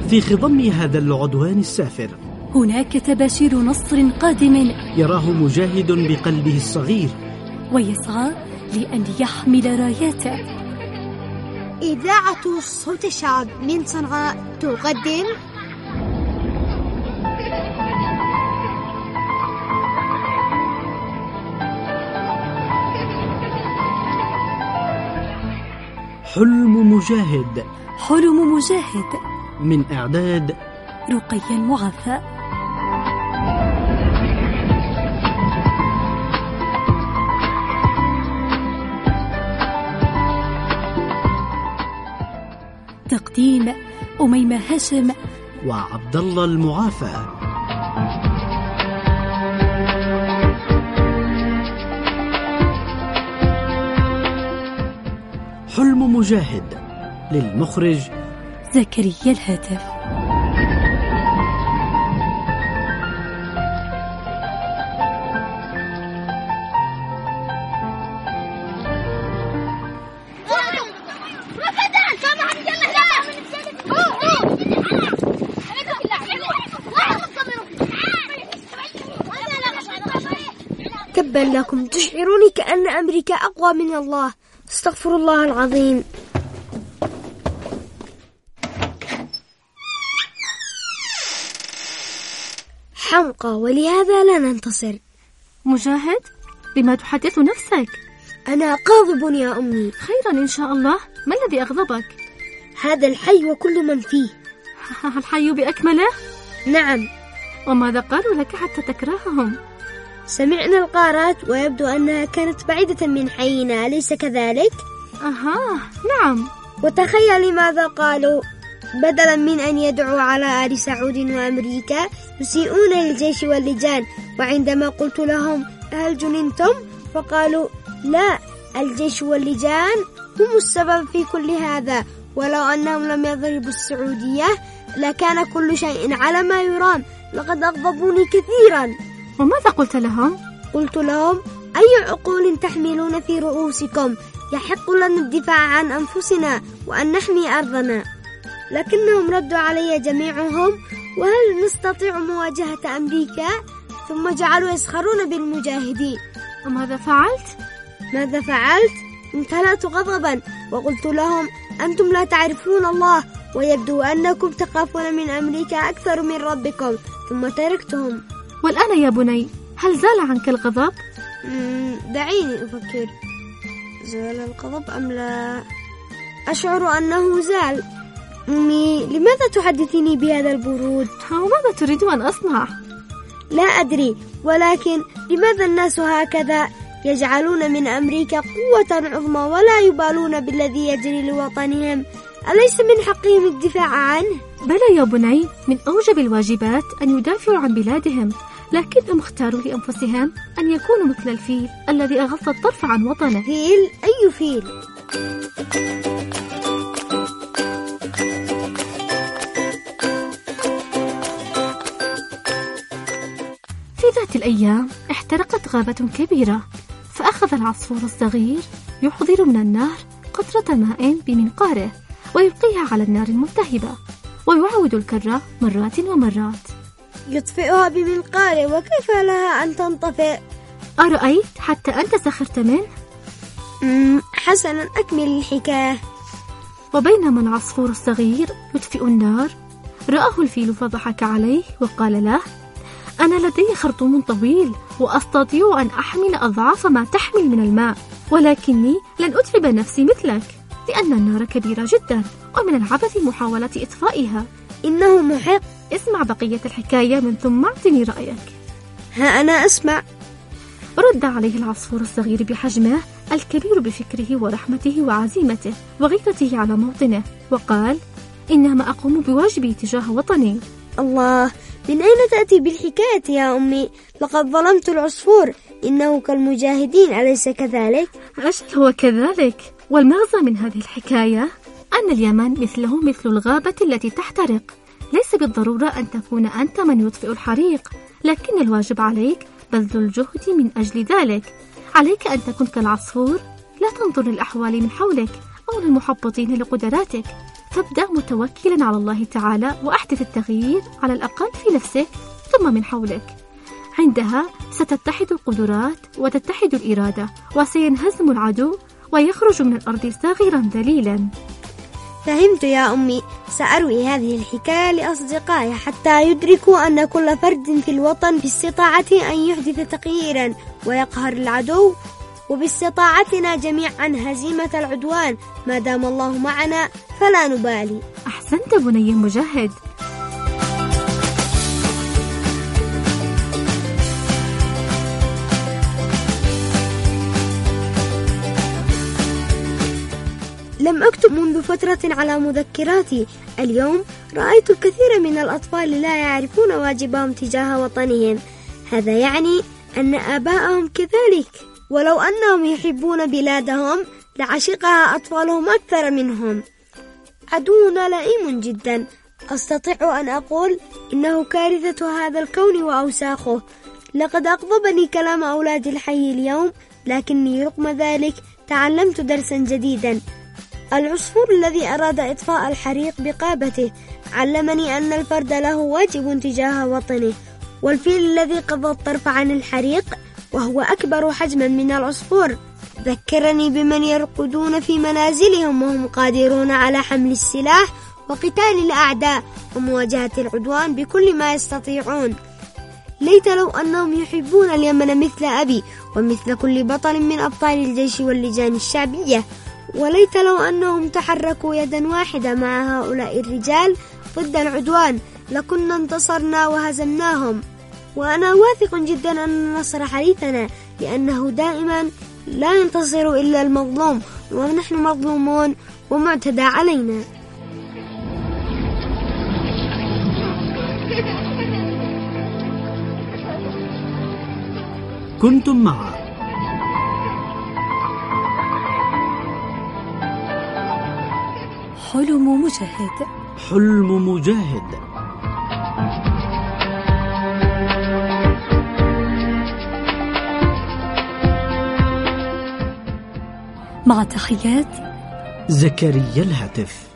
في خضم هذا العدوان السافر هناك تباشير نصر قادم يراه مجاهد بقلبه الصغير ويسعى لأن يحمل راياته. إذاعة صوت الشعب من صنعاء تقدم حلم مجاهد. حلم مجاهد من إعداد رقية المعافى. تقديم أميمة هاشم وعبد الله المعافى. حلم مجاهد للمخرج زكريا الهاتف. تبا لكم، تشعروني كأن أمريكا أقوى من الله. استغفر الله العظيم. حمقى، ولهذا لا ننتصر. مجاهد، بما تحدث نفسك؟ أنا غاضب يا أمي. خيرا إن شاء الله. ما الذي أغضبك؟ هذا الحي وكل من فيه. الحي بأكمله؟ نعم. وماذا قالوا لك حتى تكرههم؟ سمعنا الغارات ويبدو أنها كانت بعيدة من حينا، أليس كذلك؟ نعم. وتخيل ماذا قالوا، بدلا من أن يدعوا على آل سعود وأمريكا يسيئون للجيش واللجان. وعندما قلت لهم هل جننتم؟ فقالوا لا، الجيش واللجان هم السبب في كل هذا، ولو أنهم لم يضربوا السعودية لكان كل شيء على ما يرام. لقد أغضبوني كثيرا. وماذا قلت لهم؟ قلت لهم أي عقول تحملون في رؤوسكم، يحق لنا الدفاع عن أنفسنا وأن نحمي أرضنا. لكنهم ردوا علي جميعهم وهل نستطيع مواجهة أمريكا؟ ثم جعلوا يسخرون بالمجاهدين. وماذا فعلت؟ ماذا فعلت؟ امتلأت غضبا وقلت لهم أنتم لا تعرفون الله، ويبدو أنكم تخافون من أمريكا أكثر من ربكم. ثم تركتهم. والآن يا بني، هل زال عنك الغضب؟ دعيني أفكر. زال الغضب أم لا؟ أشعر أنه زال. أمي، لماذا تحدثيني بهذا البرود؟ وماذا تريد أن أصنع؟ لا أدري، ولكن لماذا الناس هكذا يجعلون من أمريكا قوة عظمى ولا يبالون بالذي يجري لوطنهم؟ أليس من حقهم الدفاع عنه؟ بلى يا بني، من أوجب الواجبات أن يدافعوا عن بلادهم، لكنهم اختاروا لأنفسهم أن يكونوا مثل الفيل الذي أغض الطرف عن وطنه. فيل؟ أي فيل؟ في ذات الأيام احترقت غابة كبيرة، فأخذ العصفور الصغير يحضر من النار قطرة ماء بمنقاره ويلقيها على النار الملتهبة، ويعود الكرة مرات ومرات. يطفئها بمنقاره، وكيف لها أن تنطفئ؟ أرأيت حتى أنت سخرت منه؟ حسنا، أكمل الحكاية. وبينما العصفور الصغير يطفئ النار، رآه الفيل فضحك عليه وقال له: أنا لدي خرطوم طويل وأستطيع أن أحمل أضعاف ما تحمل من الماء، ولكني لن أتعب نفسي مثلك، لأن النار كبيرة جدا ومن العبث محاولة إطفائها. إنه محق. اسمع بقية الحكاية من ثم اعطني رأيك. ها أنا أسمع. رد عليه العصفور الصغير بحجمه الكبير بفكره ورحمته وعزيمته وغيرته على موطنه، وقال: إنما أقوم بواجبي تجاه وطني. الله، من أين تأتي بالحكاية يا أمي؟ لقد ظلمت العصفور، إنه كالمجاهدين، أليس كذلك؟ أجل، هو كذلك. والمغزى من هذه الحكاية أن اليمن مثله مثل الغابة التي تحترق. ليس بالضرورة أن تكون أنت من يطفئ الحريق، لكن الواجب عليك بذل الجهد من أجل ذلك. عليك أن تكون كالعصفور، لا تنظر للأحوال من حولك أو للمحبطين لقدراتك، فابدأ متوكلا على الله تعالى وأحدث التغيير على الأقل في نفسك ثم من حولك. عندها ستتحد القدرات وتتحد الإرادة، وسينهزم العدو ويخرج من الأرض صغيرا ذليلا. فهمت يا أمي، سأروي هذه الحكاية لأصدقائي حتى يدركوا أن كل فرد في الوطن باستطاعته أن يحدث تغييرا ويقهر العدو، وباستطاعتنا جميعا هزيمة العدوان. ما دام الله معنا فلا نبالي. أحسنت بني مجاهد. لم أكتب منذ فترة على مذكراتي. اليوم رأيت الكثير من الأطفال لا يعرفون واجبهم تجاه وطنهم. هذا يعني أن آباءهم كذلك، ولو أنهم يحبون بلادهم لعشقها أطفالهم أكثر منهم. عدونا لئيم جدا، أستطيع أن أقول إنه كارثة هذا الكون وأوساخه. لقد أغضبني كلام أولاد الحي اليوم، لكني رغم ذلك تعلمت درسا جديدا. العصفور الذي أراد إطفاء الحريق بقابته علمني أن الفرد له واجب تجاه وطنه، والفيل الذي قضى الطرف عن الحريق وهو أكبر حجما من العصفور ذكرني بمن يرقدون في منازلهم وهم قادرون على حمل السلاح وقتال الأعداء ومواجهة العدوان بكل ما يستطيعون. ليت لو أنهم يحبون اليمن مثل أبي ومثل كل بطل من أبطال الجيش واللجان الشعبية، وليت لو أنهم تحركوا يدا واحدة مع هؤلاء الرجال ضد العدوان لكنا انتصرنا وهزمناهم. وأنا واثق جدا أن النصر حديثنا، لأنه دائما لا ينتصر إلا المظلوم، ونحن مظلومون ومعتدى علينا. كنتم مع حلم مجاهد. حلم مجاهد. مع تحيات زكريا الهاتف.